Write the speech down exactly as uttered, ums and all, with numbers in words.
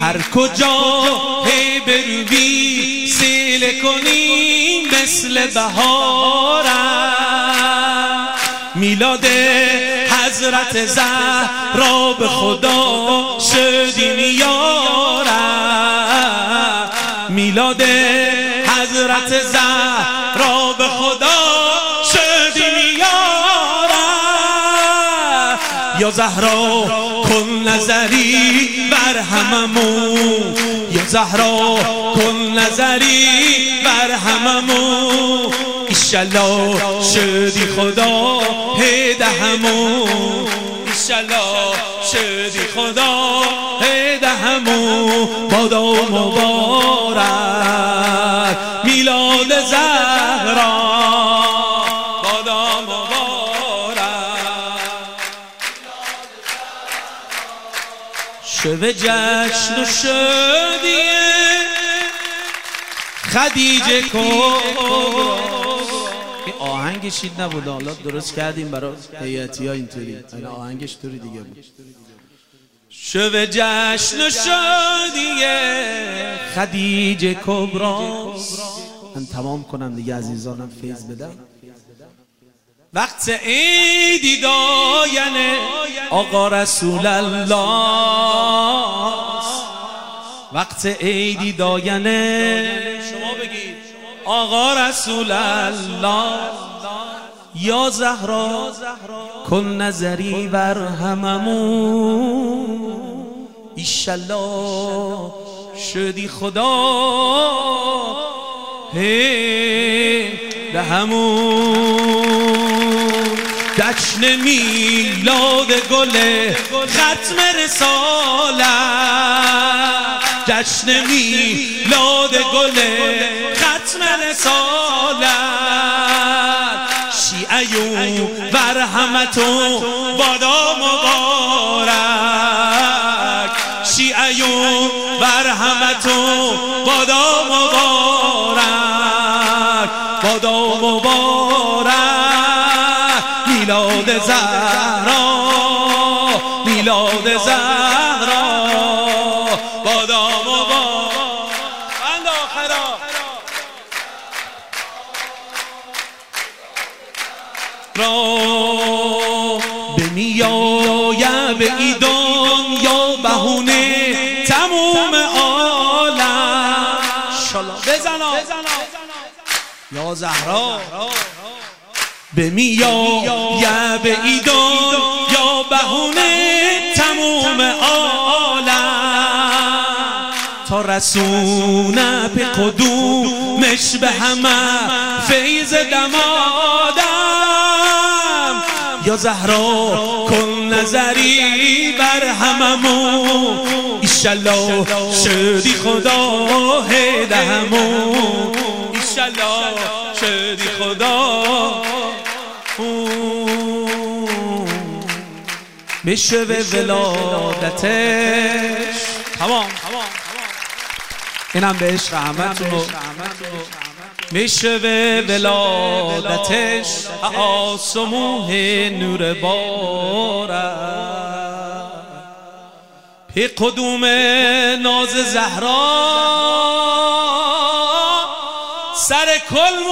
هر کجا هی بروی سیل کنی مثل بهارم. میلاد حضرت زهرا به خدا شدیم یارم. میلاد حضرت زهرا به خدا شدیم یارم. یا زهرا کن نظری بر هممون، یا زهرا کن نظری بر هممون. ایشالله شدی خدا هیده همون، ایشالله شدی خدا هیده همون. بادا مبارک میلاد زهرا، بادا مبارک. شب جشن و شادیه خدیجه کبرا. این آهنگش این نبود، حالا درست کردیم برای هیئتی ها اینطوری، این آهنگش طوری دیگه بود. شب جشن و شادیه خدیجه کبرا. من تمام کنم دیگه عزیزانم، فیض بدم. وقت عیدی داینه آقا رسول الله، وقت عیدی داینه شما بگید آقا رسول الله. یا زهرا کن نظری بر هممون، ایشالله شدی خدا هی ده همون. جشن میلاد گل ختم رسالت، جشن میلاد گل ختم رسالت. شیعیون بر همتون بادا مبارک، شیعیون بر همتون بادا مبارک، بادا مبارک. میلاد زهرا، میلاد زهرا، بادا مبارک. اند آخرا را به میایه به ایدان یا بهونه تموم عالم. شالا بزنا یا زهرا به میایه به ایدان یا بهونه تموم عالم. تا رسونه به قدومش به همه فیض دمادم. یا زهرا کن نظری بر هممون، ایشالله شدی خدا هیده همون، ایشالله شدی خدا. میشه به ولادتش تمام، اینم به عشق همتون. میشه به ولادتش آسمون نور بارد. پی قدوم ناز زهرا سر کل